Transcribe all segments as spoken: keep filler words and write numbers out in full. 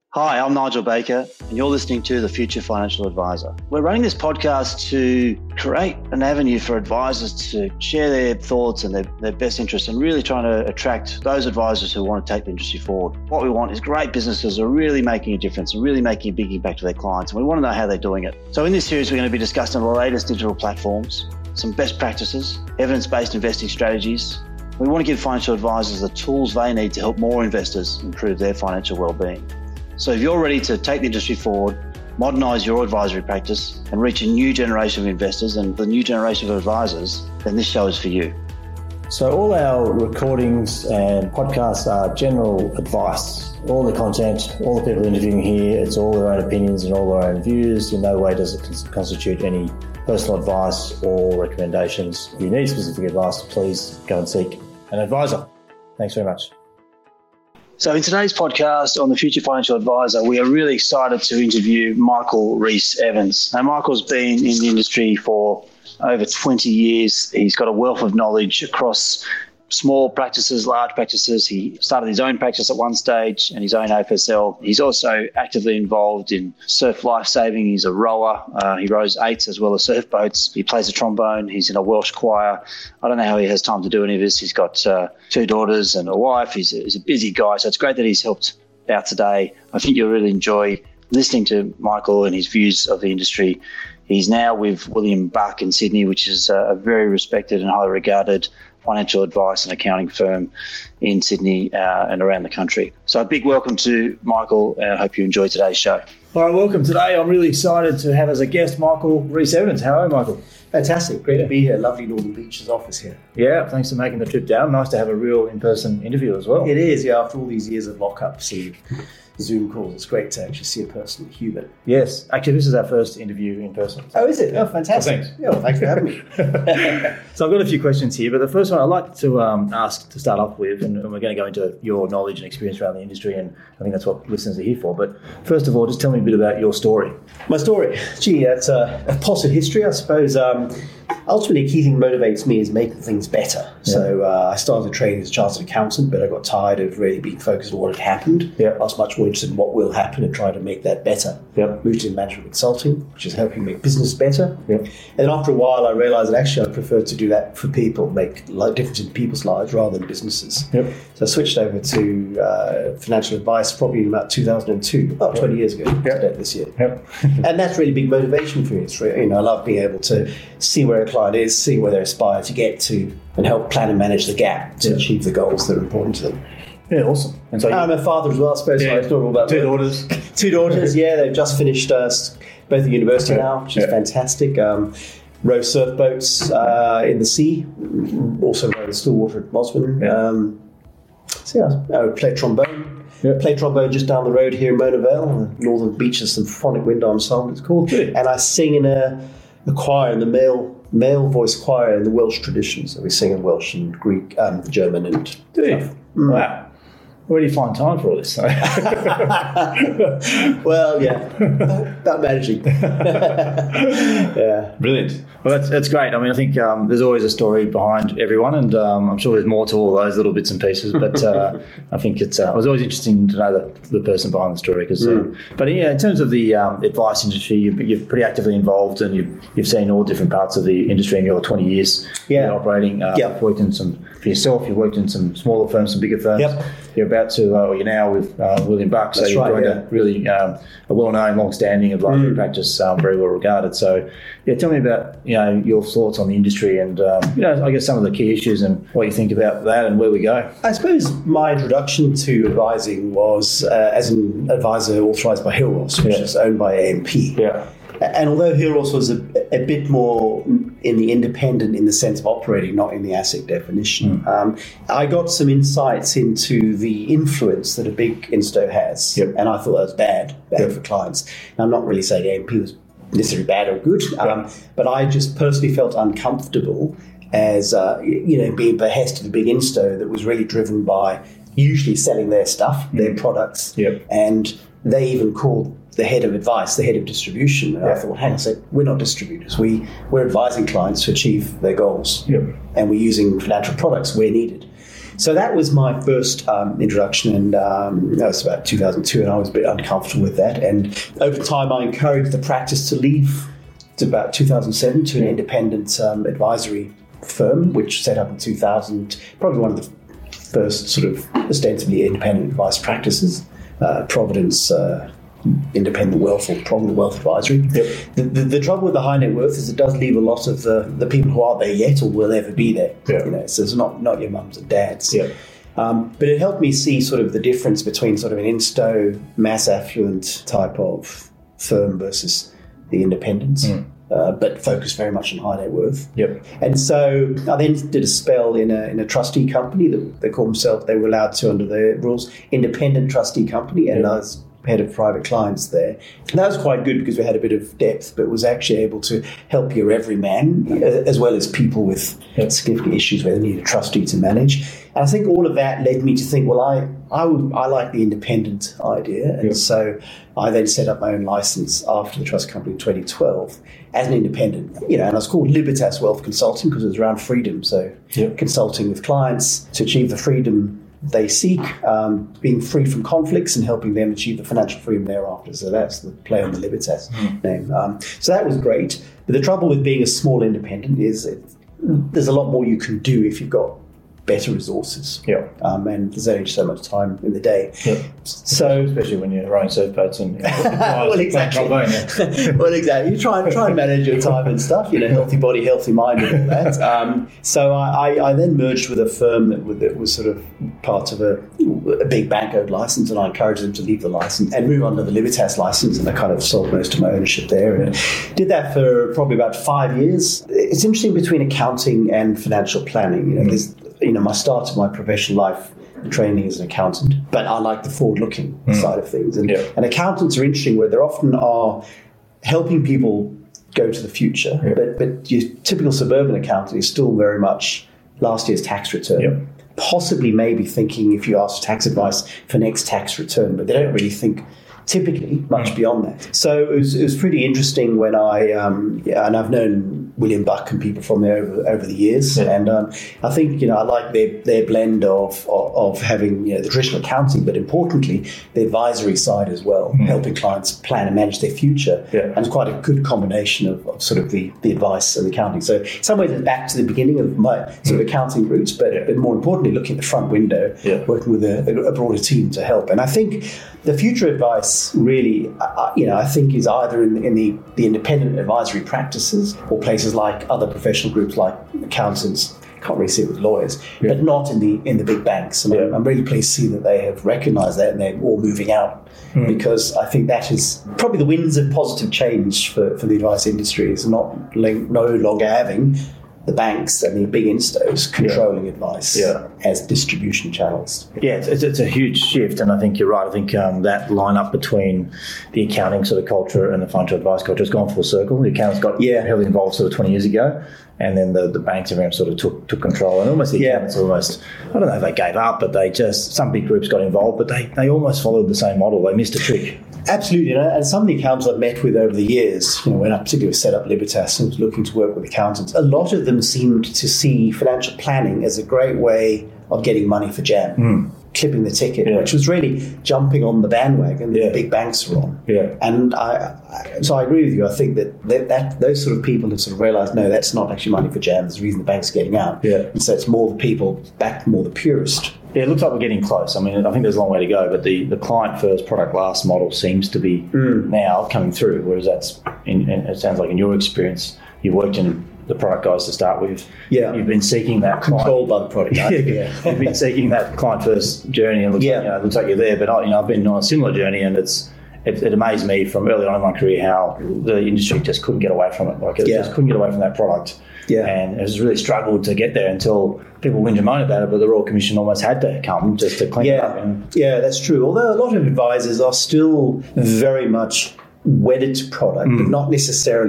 Hi, I'm Nigel Baker, and you're listening to The Future Financial Advisor. We're running this podcast to create an avenue for advisors to share their thoughts and their, their best interests, and really trying to attract those advisors who want to take the industry forward. What we want is great businesses who are really making a difference and really making a big impact to their clients, and we want to know how they're doing it. So in this series, we're going to be discussing the latest digital platforms, some best practices, evidence-based investing strategies. We want to give financial advisors the tools they need to help more investors improve their financial well-being. So if you're ready to take the industry forward, modernise your advisory practice and reach a new generation of investors and the new generation of advisors, then this show is for you. So all our recordings and podcasts are general advice. All the content, all the people interviewing here, it's all their own opinions and all their own views. In no way does it constitute any personal advice or recommendations. If you need specific advice, please go and seek an advisor. Thanks very much. So in today's podcast on The Future Financial Advisor, we are really excited to interview Michael Rhys-Evans. Now, Michael's been in the industry for over twenty years. He's got a wealth of knowledge across small practices, large practices. He started his own practice at one stage and his own A F S L. He's also actively involved in surf lifesaving. He's a rower. Uh, he rows eights as well as surf boats. He plays the trombone. He's in a Welsh choir. I don't know how he has time to do any of this. He's got uh, two daughters and a wife. He's a, he's a busy guy. So it's great that he's helped out today. I think you'll really enjoy listening to Michael and his views of the industry. He's now with William Buck in Sydney, which is a very respected and highly regarded financial advice and accounting firm in Sydney uh, and around the country. So a big welcome to Michael, and I hope you enjoy today's show. All right, welcome today. I'm really excited to have as a guest Michael Rhys-Evans. How are you, Michael? Fantastic. Great to be here. Lovely Northern Beaches office here. Yeah, thanks for making the trip down. Nice to have a real in-person interview as well. It is, yeah, after all these years of lockups and Zoom calls, it's great to actually see a person, a human. Yes. Actually, this is our first interview in person. Oh, is it? Oh, fantastic. Oh, thanks. Yeah, well, thanks for having me. So I've got a few questions here, but the first one I'd like to um, ask to start off with, and we're going to go into your knowledge and experience around the industry, and I think that's what listeners are here for. But first of all, just tell me a bit about your story. My story? Gee, that's a, a potted history, I suppose. Um, ultimately, a key thing that motivates me is making things better. Yeah. So uh, I started training as a chartered accountant, but I got tired of really being focused on what had happened. Yeah. I was much more interested in what will happen and try to make that better. Yep. Moved into management consulting, which is helping make business better. Yep. And then after a while, I realized that actually I prefer to do that for people, make a difference in people's lives rather than businesses. Yep. So I switched over to uh, financial advice probably in about two thousand two, about yep. twenty years ago, yep. this year. Yep. And that's really big motivation for me. It's really, you know, I love being able to see where a client is, see where they aspire to get to, and help plan and manage the gap to yep. achieve the goals that are important to them. Yeah, awesome. And so I'm a father as well, I suppose. Yeah. So it's not all about two daughters. Two daughters, yeah. They've just finished uh, both at university yeah. now, which is yeah. fantastic. Um, row surf boats uh, in the sea. Also row the Stillwater at Mosman. Yeah. Um, so yeah, I play trombone. Yeah. Play trombone just down the road here in Mona Vale, Northern Beaches Symphonic Wind Ensemble, it's called. Really? And I sing in a, a choir, in the male male voice choir in the Welsh tradition. So we sing in Welsh and Greek, um, German and Do you? Stuff. Mm. Wow. Where do you find time for all this? Well, yeah, about managing. Yeah, brilliant. Well, that's that's great. I mean, I think um, there's always a story behind everyone, and um, I'm sure there's more to all those little bits and pieces. But uh, I think it's uh, it was always interesting to know the, the person behind the story. Because, mm. uh, but yeah, in terms of the um, advice industry, you're, you're pretty actively involved, and you've you've seen all different parts of the industry in your twenty years yeah. operating. Uh, yeah. You've worked in some for yourself. You've worked in some smaller firms, some bigger firms. Yep. You're about to, uh, or you're now with uh, William Buck, so That's you've right, joined yeah. a really um, a well-known, long-standing advisory mm. practice, um, very well regarded. So, yeah, tell me about you know your thoughts on the industry and um, you know I guess some of the key issues and what you think about that and where we go. I suppose my introduction to advising was uh, as an advisor authorised by Hillross, which yeah. is owned by A M P. Yeah. And although Hillross was a, a bit more in the independent in the sense of operating, not in the ASIC definition, mm. um, I got some insights into the influence that a big insto has. Yep. And I thought that was bad, bad yep. for clients. And I'm not really saying A M P was necessarily bad or good, um, yep. but I just personally felt uncomfortable as, uh, you know, being behest of a big insto that was really driven by usually selling their stuff, mm. their products, yep. and they even called the head of advice, the head of distribution. And yeah. I thought, hang on a sec, we're not distributors. We, we're advising clients to achieve their goals. Yep. And we're using financial products where needed. So that was my first um, introduction, and um, that was about two thousand two, and I was a bit uncomfortable with that. And over time, I encouraged the practice to leave to about two thousand seven to an independent um, advisory firm, which set up in two thousand, probably one of the first sort of ostensibly independent advice practices, uh, Providence uh, Independent Wealth or Provident Wealth Advisory. Yep. The, the, the trouble with the high net worth is it does leave a lot of the, the people who aren't there yet or will ever be there. Yep. You know, so it's not, not your mums and dads. Yep. Um, but it helped me see sort of the difference between sort of an insto mass affluent type of firm versus the independents. Mm. Uh, but focused very much on high net worth. Yep. And so I then did a spell in a in a trustee company that they call themselves, they were allowed to under the rules, independent trustee company, and yep. I was head of private clients there. And that was quite good because we had a bit of depth, but was actually able to help your everyman, as well as people with yep. significant issues where they need a trustee to manage. And I think all of that led me to think, well, I I, would, I like the independent idea. And yep. so I then set up my own license after the trust company in twenty twelve as an independent. You know, and I was called Libertas Wealth Consulting because it was around freedom. So yep. consulting with clients to achieve the freedom they seek, um, being free from conflicts and helping them achieve the financial freedom thereafter. So that's the play on the Libertas mm. name. Um, so that was great. But the trouble with being a small independent is it, there's a lot more you can do if you've got better resources. Yeah. Um, and there's only so much time in the day. Yeah. So, especially when you're running surf boats and you know, well, exactly. well, exactly. You try and try and manage your time and stuff. You know, healthy body, healthy mind, and all that. Um, so I, I, I then merged with a firm that, that was sort of part of a, a big bank-owned license, and I encouraged them to leave the license and move under the Libertas license, and I kind of sold most of my ownership there, and did that for probably about five years. It's interesting between accounting and financial planning. You know, mm-hmm. there's you know, my start of my professional life training as an accountant, but I like the forward-looking mm. side of things. And, yeah. and accountants are interesting where they often are helping people go to the future, yeah. but, but your typical suburban accountant is still very much last year's tax return. Yeah. Possibly maybe thinking if you ask for tax advice for next tax return, but they don't really think typically much mm. beyond that. So it was, it was pretty interesting when I, um, yeah, and I've known William Buck and people from there over, over the years. Yeah. And um, I think, you know, I like their, their blend of, of, of having, you know, the traditional accounting, but importantly, the advisory side as well, mm. helping clients plan and manage their future. Yeah. And it's quite a good combination of, of sort of the, the advice and the accounting. So in some ways, it's back to the beginning of my sort of accounting roots, but, yeah. but more importantly, looking at the front window, yeah. working with a, a broader team to help. And I think the future advice really, uh, you know, I think is either in, in the, the independent advisory practices or places like other professional groups like accountants, can't really see it with lawyers, yeah. but not in the in the big banks. And yeah. I'm, I'm really pleased to see that they have recognised that and they're all moving out mm. because I think that is probably the winds of positive change for, for the advice industry is not no longer having the banks and the big instos controlling yeah. advice yeah. as distribution channels. Yeah, it's, it's a huge shift, and I think you're right. I think um, that line-up between the accounting sort of culture and the financial advice culture has gone full circle. The accountants got yeah. heavily involved sort of twenty years ago, and then the, the banks everyone sort of took took control, and almost the yeah. accountants almost, I don't know if they gave up, but they just, some big groups got involved, but they, they almost followed the same model. They missed a trick. Absolutely, you know, and some of the accountants I've met with over the years, you know, when I particularly set up Libertas and was looking to work with accountants, a lot of them seemed to see financial planning as a great way of getting money for jam, mm. clipping the ticket, yeah. which was really jumping on the bandwagon that yeah. the big banks were on. Yeah. And I, I, so I agree with you. I think that, that that those sort of people have sort of realised, no, that's not actually money for jam. There's a reason the bank's getting out. Yeah. And so it's more the people, back more the purist. Yeah, it looks like we're getting close. I mean, I think there's a long way to go, but the, the client first, product last model seems to be mm. now coming through, whereas that's, in, in, it sounds like in your experience, you worked in the product guys to start with. Yeah. You've been seeking that client. Controlled by the product guys. yeah. You've been seeking that client first journey, and it looks, yeah. like, you know, it looks like you're there, but I, you know, I've been on a similar journey, and it's it, it amazed me from early on in my career how the industry just couldn't get away from it. Like, it yeah. just couldn't get away from that product. Yeah. And it has really struggled to get there until people whinge and moan about it, but the Royal Commission almost had to come just to clean yeah. it up. And yeah, that's true. Although a lot of advisors are still very much wedded to product, mm. but not necessarily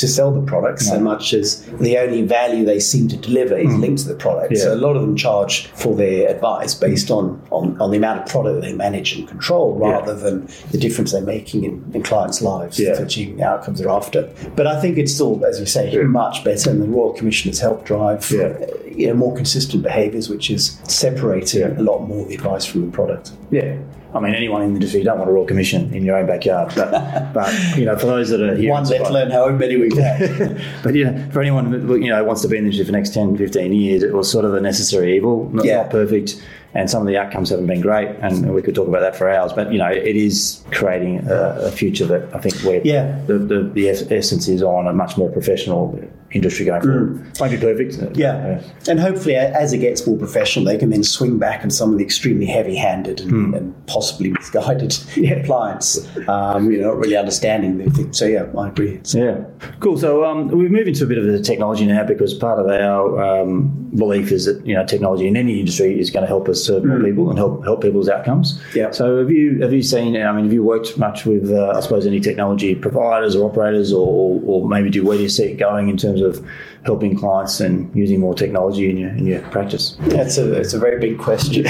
to sell the product no. so much as the only value they seem to deliver is mm. linked to the product. Yeah. So a lot of them charge for their advice based on, on, on the amount of product they manage and control rather yeah. than the difference they're making in, in clients' lives yeah. for achieving the outcomes they're after. But I think it's still, as you say, yeah. much better, and the Royal Commission has helped drive yeah. uh, you know, more consistent behaviours, which is separating yeah. a lot more the advice from the product. Yeah. I mean, anyone in the industry, you don't want a Royal Commission in your own backyard. But, but you know, for those that are here... One, let alone however many we've had. But, you know, for anyone that, you know, wants to be in the industry for the next ten, fifteen years, it was sort of a necessary evil, not, yeah. not perfect. And some of the outcomes haven't been great, and we could talk about that for hours. But, you know, it is creating a, a future that I think where yeah. the, the, the essence is on a much more professional industry going forward. Mm. Won't be perfect. Yeah. yeah. And hopefully, as it gets more professional, they can then swing back on some of the extremely heavy-handed and, mm. and possibly misguided yeah. clients, um, you know, not really understanding the thing. So, yeah, I agree. So. Yeah. Cool. So um, we move into a bit of the technology now, because part of our um, belief is that, you know, technology in any industry is going to help us serve more mm. people and help help people's outcomes. Yeah. So have you have you seen, I mean, have you worked much with, uh, I suppose, any technology providers or operators, or, or maybe do where do you see it going in terms of helping clients and using more technology in your in your practice? That's a it's a very big question,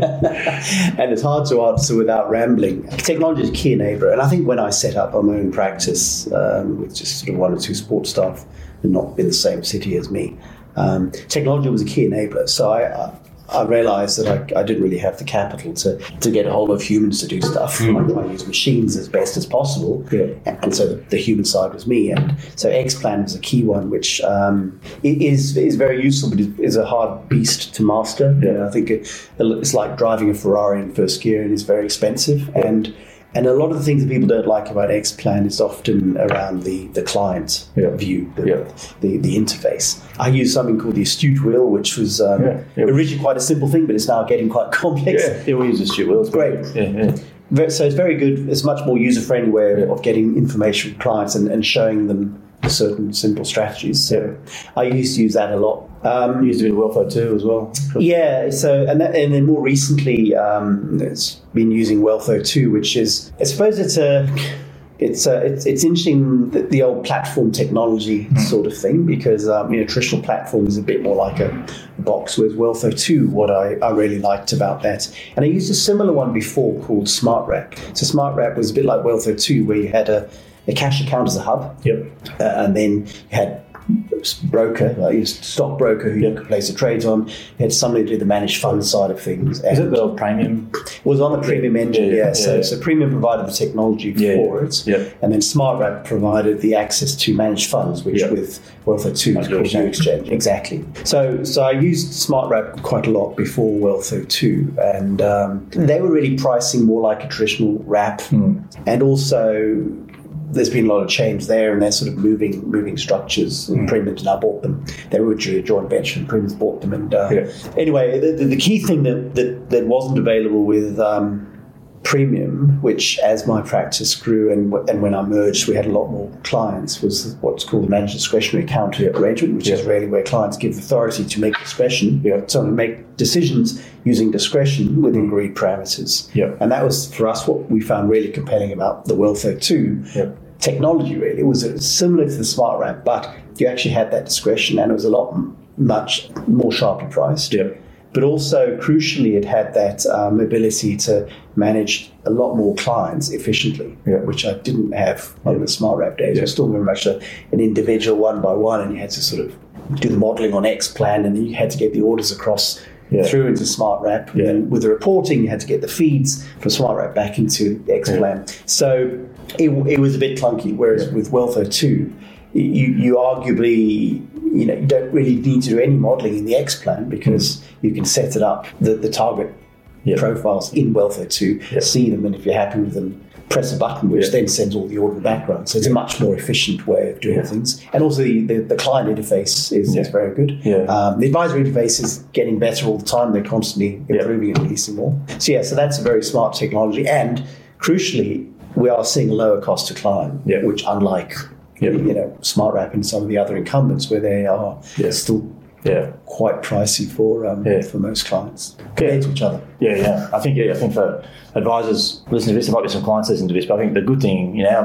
and it's hard to answer without rambling. Technology is a key enabler, and I think when I set up my own practice um, with just sort of one or two support staff and not in the same city as me, um, technology was a key enabler. So I. I I realised that I, I didn't really have the capital to, to get a hold of humans to do stuff. Mm. I, I use machines as best as possible, yeah. and, and so the, the human side was me. And so Xplan was a key one, which um, is is very useful, but is a hard beast to master. Yeah. You know, I think it, it's like driving a Ferrari in first gear, and it's very expensive. Yeah. And And a lot of the things that people don't like about Xplan is often around the, the client yeah. view, the, yeah. the the interface. I use something called the Astute Wheel, which was um, yeah. Yeah. originally quite a simple thing, but it's now getting quite complex. Yeah, yeah we use Astute Wheel. It's great. Yeah, yeah. So it's very good. It's a much more user-friendly way yeah. of getting information from clients and, and showing them certain simple strategies. So yeah. I used to use that a lot. Um, you used to do Wellflow too as well. Yeah, so and that, and then more recently, um, it's been using Wellflow two, which is, I suppose it's a, it's a, it's, it's interesting, the, the old platform technology mm. sort of thing, because um, you know, traditional platform is a bit more like a box. Whereas Wellflow two, what I, I really liked about that, and I used a similar one before called SmartWrap. So SmartWrap was a bit like Wellflow two, where you had a, a cash account as a hub, yep, uh, and then you had broker, like a stockbroker who you could place the trades on. You had somebody to do the managed fund side of things. Is it the premium? It was on the premium engine, yeah. yeah. yeah so, yeah. so premium provided the technology yeah, for yeah. it, yeah. and then SmartWrap provided the access to managed funds, which yeah. with Wellflow two is called New Exchange. Exactly. So, so I used SmartWrap quite a lot before Wellflow two, and um, they were really pricing more like a traditional wrap, mm. and also there's been a lot of change there, and they're sort of moving moving structures. And mm. Premium's now bought them. They were originally a joint venture, and Premium's bought them. And uh, yeah. anyway, the, the, the key thing that, that, that wasn't available with um, Premium, which as my practice grew and and when I merged, we had a lot more clients, was what's called the managed discretionary account arrangement, which yeah. is really where clients give authority to make discretion, yeah. so to make decisions using discretion within agreed parameters. Yeah. And that was, for us, what we found really compelling about the Wellflow two yeah. technology, really. It was similar to the SmartWrap, but you actually had that discretion, and it was a lot much more sharply priced. Yeah. But also, crucially, it had that um, ability to manage a lot more clients efficiently, yeah. which I didn't have on yeah. the SmartWrap days. Yeah. It was still very much a, an individual one by one, and you had to sort of do the modelling on Xplan, and then you had to get the orders across yeah. through into SmartWrap. Yeah. And then with the reporting, you had to get the feeds from SmartWrap back into Xplan. Yeah. So it, it was a bit clunky, whereas yeah. with Wellflow two, you, you arguably... You know, you don't really need to do any modelling in the Xplan, because mm. you can set it up, the, the target yep. profiles in Wellflow two, yep. see them, and if you're happy with them, press a button, which yep. then sends all the order in the background. So it's yep. a much more efficient way of doing yep. things. And also the, the, the client interface is, yep. is very good. Yeah. Um, the advisory interface is getting better all the time. They're constantly improving yep. and releasing more. So yeah, so that's a very smart technology. And crucially, we are seeing a lower cost to client, yep. which unlike... Yep. you know, SmartWrap and some of the other incumbents, where they are yeah. still yeah. quite pricey for um, yeah. for most clients compared yeah. to each other. Yeah, yeah. I think yeah, I think for advisors listening to this, there might be some clients listening to this, but I think the good thing in our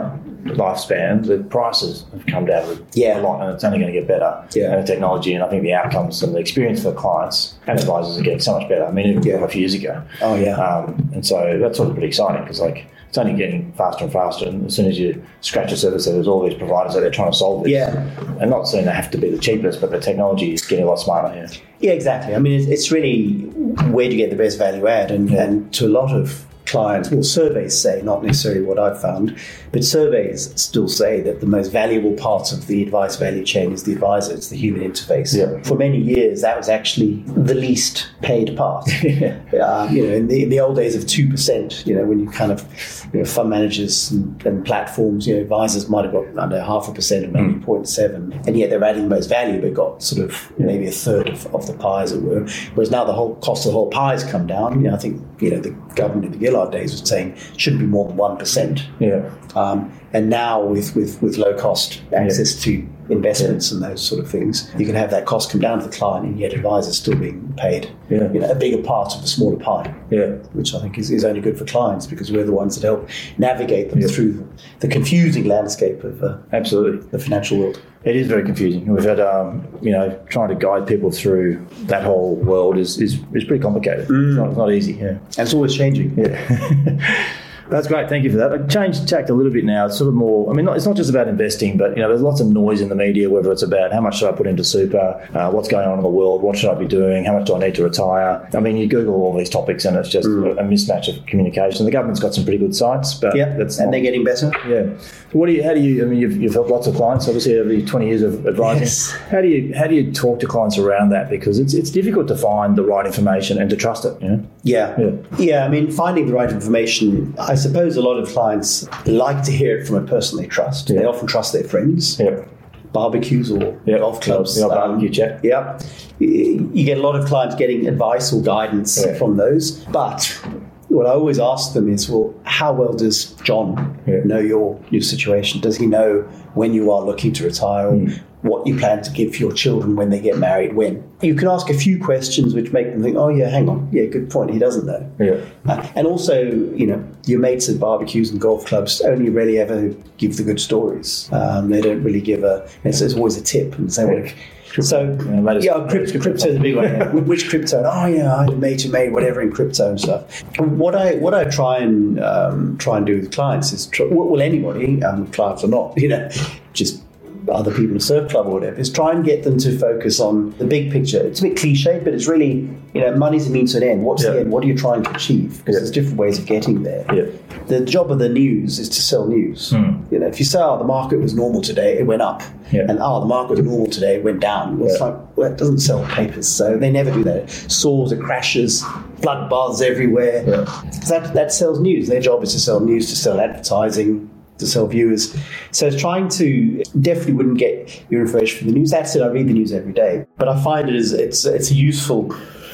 lifespan, the prices have come down Yeah. a lot, and it's only going to get better. Yeah. And the technology, and I think the outcomes and the experience for clients and advisors are getting so much better. I mean, even Yeah. a few years ago. Oh, yeah. Um, and so that's sort of pretty exciting because, like, it's only getting faster and faster. And as soon as you scratch the surface, there's all these providers that are trying to solve this. Yeah. And not saying they have to be the cheapest, but the technology is getting a lot smarter here. Yeah, exactly. I mean, it's, it's really where do you get the best value add, and, Yeah. and to a lot of clients, well, surveys say, not necessarily what I've found, but surveys still say that the most valuable part of the advice value chain is the advisor, it's the human interface. Yeah. For many years, that was actually the least paid part. uh, you know, in the, in the old days of two percent, you know, when you kind of, you know, fund managers and, and platforms, you know, advisors might have got under half a percent or maybe Mm. zero point seven, and yet they're adding the most value, but got sort of maybe a third of, of the pie, as it were. Whereas now the whole cost of the whole pie has come down. You know, I think, you know, the government in the Gillard days was saying it shouldn't be more than one percent. Yeah. Um, and now with, with, with low cost access to investments and those sort of things, you can have that cost come down to the client, and yet advisors still being paid Yeah. you know, a bigger part of the smaller pie. Yeah. Which I think is, is only good for clients, because we're the ones that help navigate them Yeah. through the confusing landscape of uh, Absolutely. the financial world. It is very confusing. We've had, um, you know, trying to guide people through that whole world is is, is pretty complicated. Mm. It's, not, it's not easy. Yeah. And it's always changing. Yeah. That's great. Thank you for that. I changed tact a little bit now. It's sort of more, I mean, not, it's not just about investing, but, you know, there's lots of noise in the media, whether it's about how much should I put into super, uh, what's going on in the world, what should I be doing, how much do I need to retire? I mean, you Google all these topics and it's just mm. a, a mismatch of communication. The government's got some pretty good sites, but yeah, that's and not, they're getting better. Yeah. So what do you, how do you, I mean, you've, you've helped lots of clients, obviously, over twenty years of advising. Yes. How do you, how do you talk to clients around that? Because it's, it's difficult to find the right information and to trust it, you know? Yeah. Yeah. Yeah, I mean, finding the right information, I suppose a lot of clients like to hear it from a person they trust. Yeah. They often trust their friends, Yeah. barbecues or Yeah. golf clubs. The old barbecue chat. Yeah. You you get a lot of clients getting advice or guidance Yeah. from those. But what I always ask them is, well, how well does John Yeah. know your, your situation? Does he know when you are looking to retire? Or Mm. what you plan to give your children when they get married, when? You can ask a few questions which make them think, oh, yeah, hang on. Yeah, good point. He doesn't know. Yeah. Uh, and also, you know, your mates at barbecues and golf clubs only really ever give the good stories. Um, they don't really give a, it's, it's always a tip and say, well, so, Yeah, that is- yeah, crypto, crypto is a big one. Yeah. Which crypto? Oh, yeah, I had a mate who made whatever in crypto and stuff. What I what I try and um, try and do with clients is, try, well, anybody, um, clients or not, you know, just other people in a surf club or whatever, is try and get them to focus on the big picture. It's a bit cliche, but it's really, you know, money's a means to an end. What's Yeah. the end? What are you trying to achieve? Because Yeah. there's different ways of getting there. Yeah. The job of the news is to sell news. Mm. You know, if you say, oh, the market was normal today, it went up. Yeah. And, oh, the market was normal today, it went down. Well, it's Yeah. like, well, it doesn't sell papers. So they never do that. Soars, it crashes, bloodbaths everywhere. Yeah. That, that sells news. Their job is to sell news, to sell advertising, to sell viewers. So it's trying to, definitely wouldn't get your information from the news. That's it, I read the news every day. But I find it is, it's, it's a useful,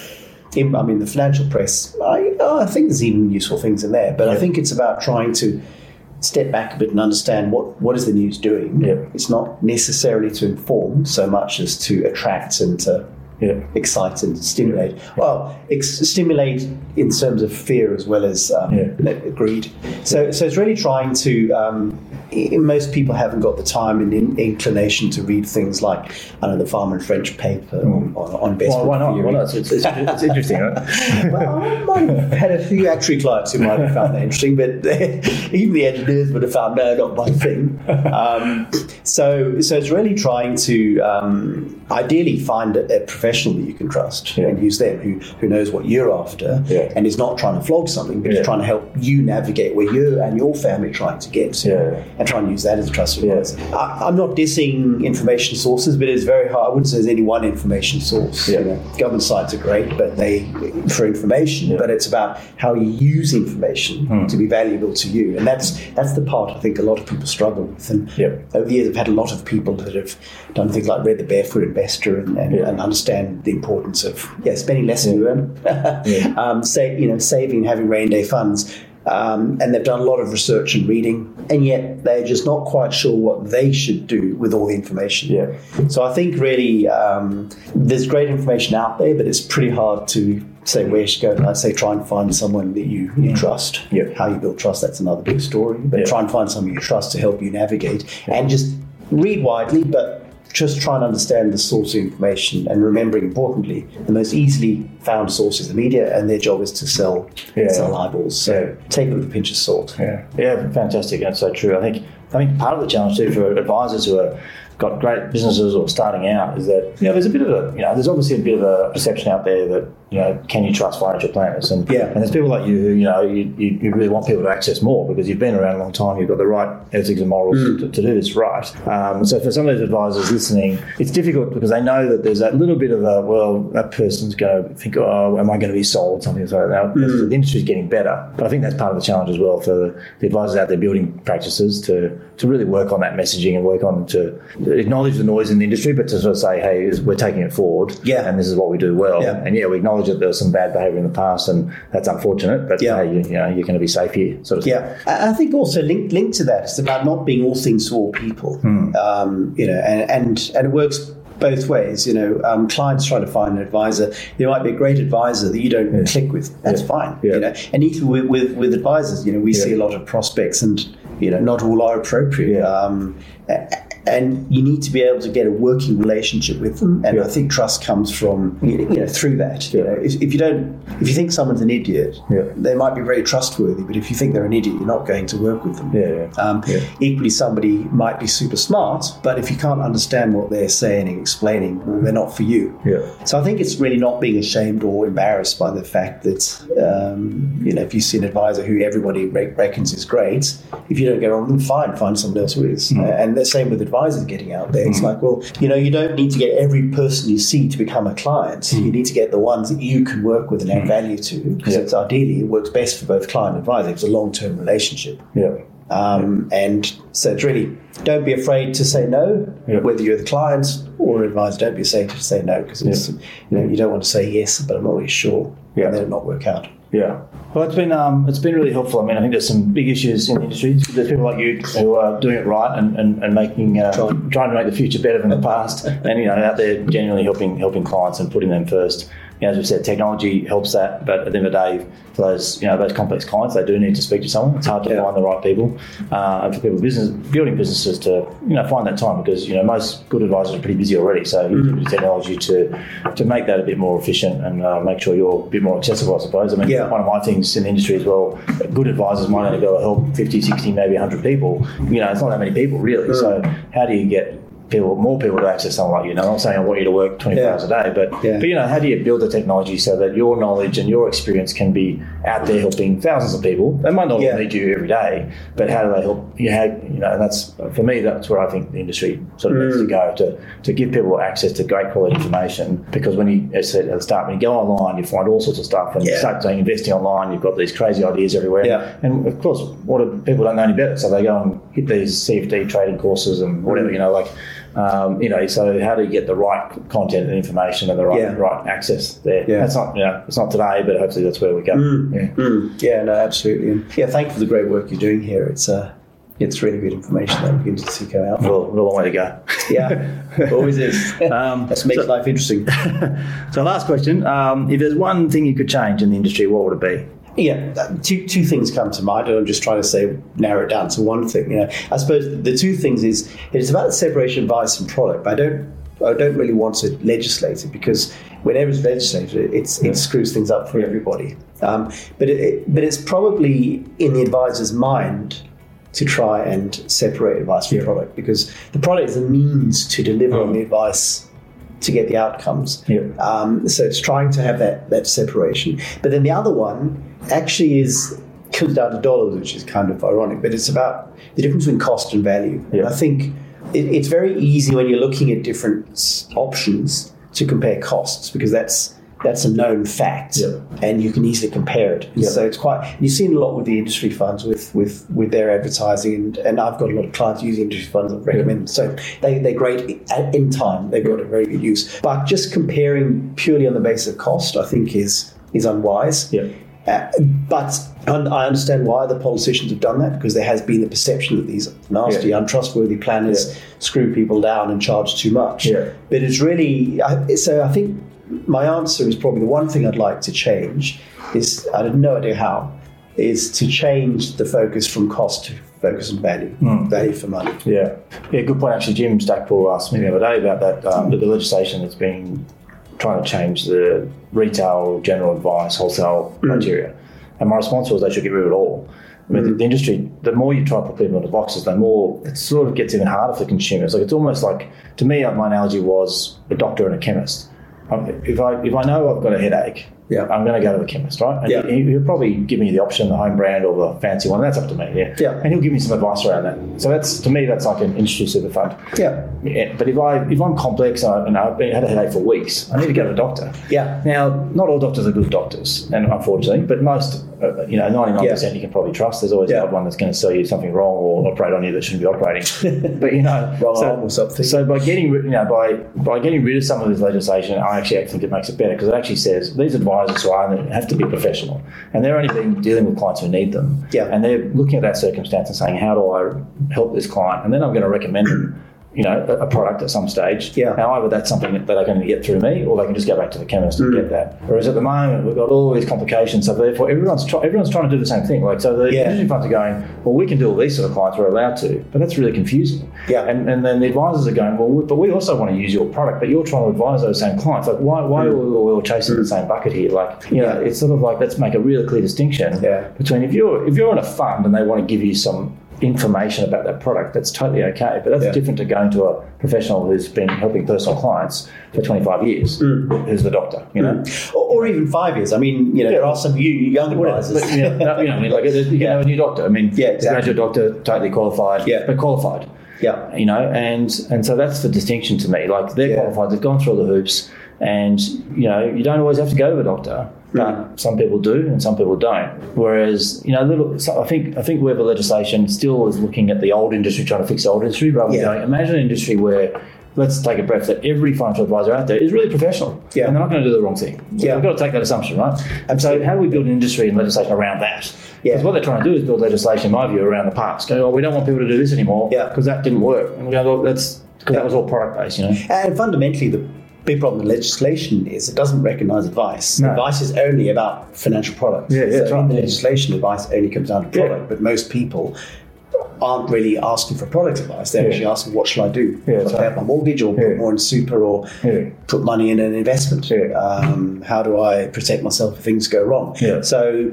in, I mean, the financial press, I, oh, I think there's even useful things in there. But Yeah. I think it's about trying to step back a bit and understand what, what is the news doing. Yeah. It's not necessarily to inform so much as to attract and to Yeah. excite and stimulate. Well, ex- stimulate in terms of fear as well as um, Yeah. you know, greed. So, so it's really trying to. Um, i- most people haven't got the time and in- inclination to read things like, I don't know, the Farmer and French paper on, on, on best Well, why not? theory. Why not? It's, it's, it's interesting, right? Well, I might have had a few actuary clients who might have found that interesting, but even the engineers would have found, no, not my thing. Um, so, so it's really trying to um, ideally find a, a professional that you can trust Yeah. and use them, who, who knows what you're after Yeah. and is not trying to flog something, but Yeah. is trying to help you navigate where you and your family are trying to get to, Yeah. and try and use that as a trusted Yeah. advisor. I, I'm not dissing information sources, but it's very hard. I wouldn't say there's any one information source. Yeah. You know, government sites are great, but they for information. Yeah. But it's about how you use information Hmm. to be valuable to you, and that's that's the part I think a lot of people struggle with. And Yeah. over the years, I've had a lot of people that have done things like read The Barefoot Investor and, and, Yeah. and understand the importance of yeah spending less than you earn, Yeah. um, say you know saving and having rainy day funds. Um, and they've done a lot of research and reading, and yet they're just not quite sure what they should do with all the information. Yeah. So I think really um, there's great information out there, but it's pretty hard to say where you should go. And I'd say try and find someone that you, you trust. Yeah. How you build trust, that's another big story. But Yeah. try and find someone you trust to help you navigate, and just read widely, but just try and understand the source of information, and remembering, importantly, the most easily found source is the media, and their job is to sell Yeah. sell eyeballs. So Yeah. take it with a pinch of salt. Yeah, yeah, fantastic. That's so true. I think I think part of the challenge too for advisors who are got great businesses or starting out is that, you know, there's a bit of a, you know, there's obviously a bit of a perception out there that, you know, can you trust financial planners? And Yeah. and there's people like you who, you know, you, you, you really want people to access more because you've been around a long time, you've got the right ethics and morals Mm. to, to do this right. Um, so for some of those advisors listening, it's difficult because they know that there's that little bit of a, well, that person's going to think, oh, am I going to be sold? Something like that. Mm. The industry's getting better. But I think that's part of the challenge as well for the, the advisors out there building practices to, to really work on that messaging and work on to acknowledge the noise in the industry, but to sort of say, hey, we're taking it forward, Yeah. and this is what we do well. Yeah. And yeah, we acknowledge that there was some bad behaviour in the past, and that's unfortunate, but Yeah. hey, you, you know, you're going to be safe here, sort of Yeah, I I think also linked linked to that, it's about not being all things to all people. Hmm. Um, you know, and, and and it works both ways. You know, um, clients try to find an advisor. There might be a great advisor that you don't Yeah. click with. That's Yeah. fine. Yeah. You know, and even with, with with advisors, you know, we Yeah. see a lot of prospects, and you know, not all are appropriate. Yeah. Um, a- and you need to be able to get a working relationship with them. And Yeah. I think trust comes from you know through that. You Yeah. know, if, if you don't, if you think someone's an idiot, Yeah. they might be very trustworthy. But if you think they're an idiot, you're not going to work with them. Yeah, yeah. Um, Yeah. Equally, somebody might be super smart, but if you can't understand what they're saying and explaining, well, they're not for you. Yeah. So I think it's really not being ashamed or embarrassed by the fact that, um, you know, if you see an advisor who everybody re- reckons is great, if you don't get on with them, fine, find someone else who is. Mm. Uh, and the same with advisors getting out there. It's like, well, you know, you don't need to get every person you see to become a client. Mm. You need to get the ones that you can work with and add value to, because Yeah. it's ideally, it works best for both client and advisor. It's a long-term relationship. Yeah. Um, and so it's really, don't be afraid to say no, Yeah. whether you're the client or advisor. Don't be afraid to say no, because it's you know you don't want to say yes, but I'm not really sure, Yeah. and then it not work out. Yeah. Well, it's been um, it's been really helpful. I mean, I think there's some big issues in the industry. There's people like you who are doing it right and, and, and making uh, Trying. trying to make the future better than the past, and you know, out there genuinely helping helping clients and putting them first. You know, as we said, technology helps that, but at the end of the day, for those you know those complex clients, they do need to speak to someone. It's hard to Yeah. find the right people, uh, and for people business building businesses to you know find that time, because you know most good advisors are pretty busy already. So you Mm-hmm. use technology to to make that a bit more efficient and uh, make sure you're a bit more accessible, I suppose. I mean, Yeah. one of my things in the industry as well, good advisors might only be able to help fifty, sixty, maybe one hundred people. You know, it's not that many people really. Mm. So how do you get people, more people to access someone like you? Now, I'm not saying I want you to work twenty-four Yeah. hours a day, but, Yeah. but you know, how do you build the technology so that your knowledge and your experience can be out there helping thousands of people? They might not Yeah. need you every day, but how do they help you? How, you know, and that's, for me, that's where I think the industry sort of Mm. needs to go, to, to give people access to great quality information. Because when you, as I said at the start, when you go online, you find all sorts of stuff, and you Yeah. start saying investing online, you've got these crazy ideas everywhere. Yeah. And of course, what do, people don't know any better, so they go and hit these C F D trading courses and whatever, you know, like, um, you know, so how do you get the right content and information and the right Yeah. right access there? Yeah. That's not, you know, it's not today, but hopefully that's where we go. Mm. Yeah. Mm. Yeah, no, absolutely. And yeah, thank you for the great work you're doing here. It's uh, it's really good information that I'm beginning to seek out. Well, we've got a long way to go. Yeah, always is. Um, That makes so- life interesting. So last question, um, if there's one thing you could change in the industry, what would it be? Yeah, uh, two two things come to mind, and I'm just trying to say narrow it down to one thing. You know, I suppose the two things is it's about the separation of advice and product. But I don't I don't really want to legislate it, because whenever it's legislated, it's it screws things up for everybody. Um, but it, it, but it's probably in the advisor's mind to try and separate advice from Yeah. product, because the product is a means to deliver on the advice to get the outcomes. Yeah. Um, so it's trying to have that, that separation. But then the other one actually is comes down to dollars, which is kind of ironic, but it's about the difference between cost and value. Yeah. And I think it, it's very easy when you're looking at different s- options to compare costs, because that's that's a known fact, Yeah. and you can easily compare it. Yeah. So it's quite. You've seen a lot with the industry funds, with with, with their advertising, and, and I've got a lot of clients using industry funds. I've recommended. So they they're great at, in time. They've got a very good use. But just comparing purely on the basis of cost, I think is is unwise. Yeah. Uh, but I understand why the politicians have done that, because there has been the perception that these nasty, yeah. untrustworthy planners yeah. screw people down and charge too much. Yeah. But it's really, I, so I think my answer is probably the one thing I'd like to change is, I have no idea how, is to change the focus from cost to focus on value, mm. value for money. Yeah, yeah, good point. Actually, Jim Stackpole asked me the other day about that, um, the legislation that's been trying to change the retail general advice wholesale mm. criteria. And my response was they should get rid of it all. I mean, mm. the, the industry, the more you try to put people into boxes, the more it sort of gets even harder for consumers. Like, it's almost like, to me, my analogy was a doctor and a chemist. If I if I know I've got a headache, yeah. I'm going to go to the chemist, right? And yeah. he, he'll probably give me the option, the home brand or the fancy one. That's up to me, yeah. yeah. And he'll give me some advice around that. So that's, to me, that's like an industry super fund. Yeah. yeah. But if, I, if I'm complex and, I, and I've had a headache for weeks, I need to go to the doctor. Yeah. Now, not all doctors are good doctors, and unfortunately, but most, uh, you know, ninety-nine percent yeah. you can probably trust. There's always yeah. one that's going to sell you something wrong or operate on you that shouldn't be operating. But, you know, wrong so, or something. So by getting, you know, by, by getting rid of some of this legislation, I actually think it makes it better, because it actually says these advisors who are have to be professional, and they're only been dealing with clients who need them. Yeah. And they're looking at that circumstance and saying, how do I help this client? And then I'm going to recommend them, you know, a, a product at some stage. Yeah. Now, either that's something that they're going to get through me, or they can just go back to the chemist and mm. get that. Whereas at the moment, we've got all these complications, so therefore everyone's try, everyone's trying to do the same thing. Like, so the yeah. industry funds are going, well, we can deal with these sort of clients, we're allowed to, but that's really confusing. Yeah. And and then the advisors are going, well, but we also want to use your product, but you're trying to advise those same clients. Like, why why mm. are we all chasing mm. the same bucket here? Like, you know, yeah. it's sort of like, let's make a really clear distinction yeah. between if you're if you're in a fund and they want to give you some information about that product, that's totally okay, but that's yeah. different to going to a professional who's been helping personal clients for twenty-five years, mm. who's the doctor, you know, mm. or, or even five years. I mean, you know, yeah. there are some you young advisors. But, you know, you know, I mean, like, you can yeah. have a new doctor. I mean, yeah, exactly. a graduate doctor, totally qualified, yeah. but qualified. Yeah, you know, and and so that's the distinction to me. Like, they're yeah. qualified, they've gone through all the hoops, and you know, you don't always have to go to a doctor. But mm. some people do, and some people don't. Whereas, you know, little, so I think I think where the legislation still is looking at the old industry, trying to fix the old industry, rather yeah. than going, imagine an industry where, let's take a breath, that every financial advisor out there is really professional, yeah. and they're not going to do the wrong thing. Yeah. We've got to take that assumption, right? And so, how do we build an industry and legislation around that? Yeah. Because what they're trying to do is build legislation, in my view, around the past. Go, oh, we don't want people to do this anymore because yeah. that didn't work. And we go, well, that's because yeah. that was all product based, you know. And fundamentally, the big problem with legislation is it doesn't recognise advice. No. Advice is only about financial products. Yeah, yeah, so right. in the legislation, advice only comes down to product, yeah. but most people aren't really asking for product advice. They're yeah. actually asking, what shall I do? Yeah, pay up my mortgage, or yeah. put more in super, or yeah. put money in an investment? Yeah. Um, how do I protect myself if things go wrong? Yeah. So,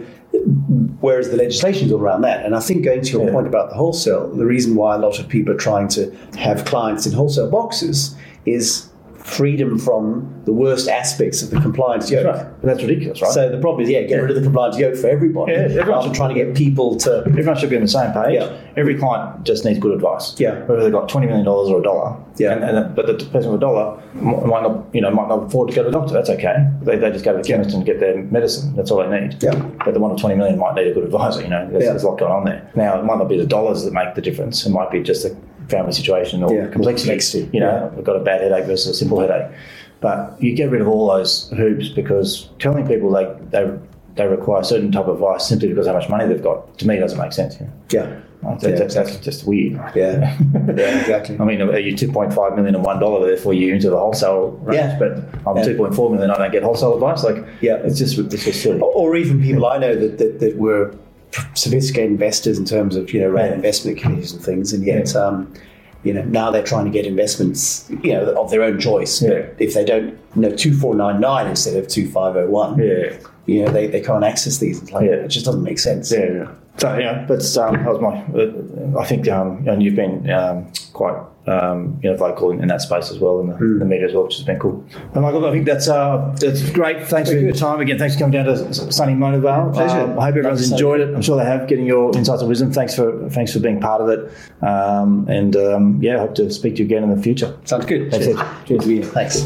whereas the legislation is all around that. And I think, going to your yeah. point about the wholesale, the reason why a lot of people are trying to have clients in wholesale boxes is freedom from the worst aspects of the compliance yoke. That's right. That's ridiculous, right? So the problem is, yeah, get yeah. rid of the compliance yoke for everybody. Yeah, everyone's rather than trying to get people to... Everyone should be on the same page. Yeah. Every client just needs good advice. Yeah. Whether they've got twenty million dollars or a dollar. Yeah. And, and, but the person with a dollar might not, you know, might not afford to go to the doctor. That's okay. They, they just go to the chemist and get their medicine. That's all they need. Yeah. But the one with twenty million might need a good advisor, you know. There's, yeah. there's a lot going on there. Now, it might not be the dollars that make the difference. It might be just the family situation or yeah. complexity. complexity. You know, yeah. we've got a bad headache versus a simple headache. But you get rid of all those hoops, because telling people they they they require a certain type of advice simply because of how much money they've got, to me, doesn't make sense. Yeah, yeah. Like, yeah that's, exactly. that's just weird. Yeah, yeah, exactly. I mean, are you two point five million and one dollar, therefore you into the wholesale range? Yeah. But I'm yeah. two point four million, I don't get wholesale advice. Like, yeah, it's just it's just silly. Or even people I know that that, that were sophisticated investors in terms of, you know, ran yeah. investment committees and things, and yet. Yeah. Um, You know, now they're trying to get investments, you know, of their own choice. Yeah. If they don't, you know, two four nine nine instead of two five oh one, yeah. you know, they, they can't access these. It's like, yeah. it just doesn't make sense. Yeah, yeah. So, yeah, that's, um, that was my, uh, I think, um, and you've been um, quite, um, you know, vocal in, in that space as well, in the, mm. the media as well, which has been cool. And Michael, I think that's uh, that's great. Thanks Very for good. your time again. Thanks for coming down to sunny Mona Vale. Pleasure. Um, I hope everyone's enjoyed it. I'm sure they have, getting your insights and wisdom. Thanks for thanks for being part of it. Um, and um, yeah, I hope to speak to you again in the future. Sounds good. Thanks. Cheers. Cheers. Thanks.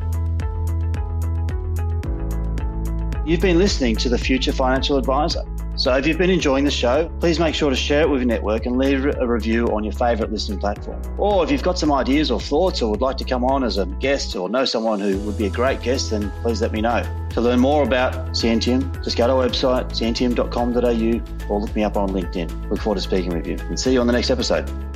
You've been listening to The Future Financial Advisor. So if you've been enjoying the show, please make sure to share it with your network and leave a review on your favourite listening platform. Or if you've got some ideas or thoughts or would like to come on as a guest or know someone who would be a great guest, then please let me know. To learn more about Scientium, just go to our website, scientium dot com dot a u, or look me up on LinkedIn. Look forward to speaking with you and see you on the next episode.